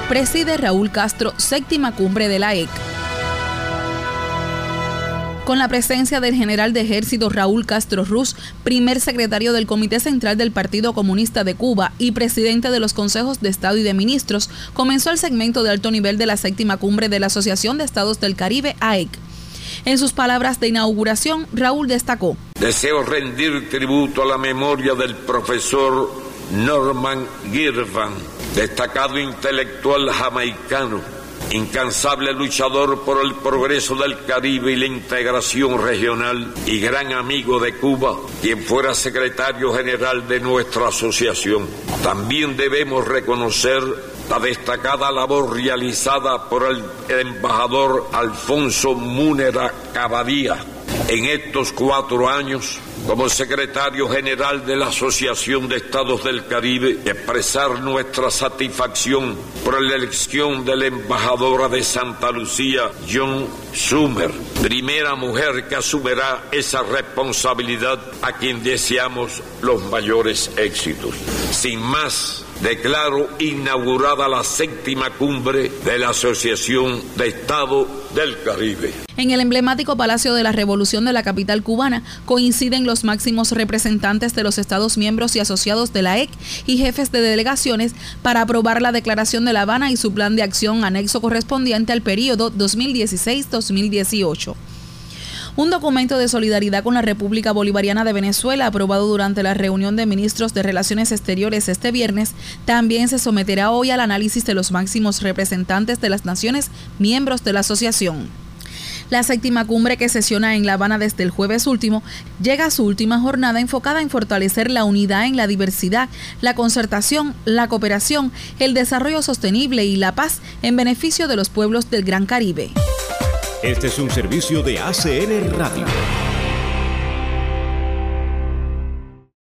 preside Raúl Castro, séptima cumbre de la AEC. Con la presencia del general de ejército Raúl Castro Ruz, primer secretario del Comité Central del Partido Comunista de Cuba y presidente de los Consejos de Estado y de Ministros, comenzó el segmento de alto nivel de la séptima cumbre de la Asociación de Estados del Caribe, AEC. En sus palabras de inauguración, Raúl destacó: deseo rendir tributo a la memoria del profesor Norman Girvan, destacado intelectual jamaicano, incansable luchador por el progreso del Caribe y la integración regional y gran amigo de Cuba, quien fuera secretario general de nuestra asociación. También debemos reconocer la destacada labor realizada por el embajador Alfonso Múnera Cavadía en estos 4 años como secretario general de la Asociación de Estados del Caribe, y expresar nuestra satisfacción por la elección de la embajadora de Santa Lucía, John Schumer, primera mujer que asumirá esa responsabilidad, a quien deseamos los mayores éxitos. Sin más, declaro inaugurada la séptima cumbre de la Asociación de Estados del Caribe. En el emblemático Palacio de la Revolución de la capital cubana coinciden los máximos representantes de los Estados miembros y asociados de la AEC y jefes de delegaciones para aprobar la Declaración de La Habana y su plan de acción anexo correspondiente al período 2016-2018. Un documento de solidaridad con la República Bolivariana de Venezuela, aprobado durante la reunión de ministros de Relaciones Exteriores este viernes, también se someterá hoy al análisis de los máximos representantes de las naciones miembros de la asociación. La séptima cumbre, que sesiona en La Habana desde el jueves último, llega a su última jornada enfocada en fortalecer la unidad en la diversidad, la concertación, la cooperación, el desarrollo sostenible y la paz en beneficio de los pueblos del Gran Caribe. Este es un servicio de ACN Radio.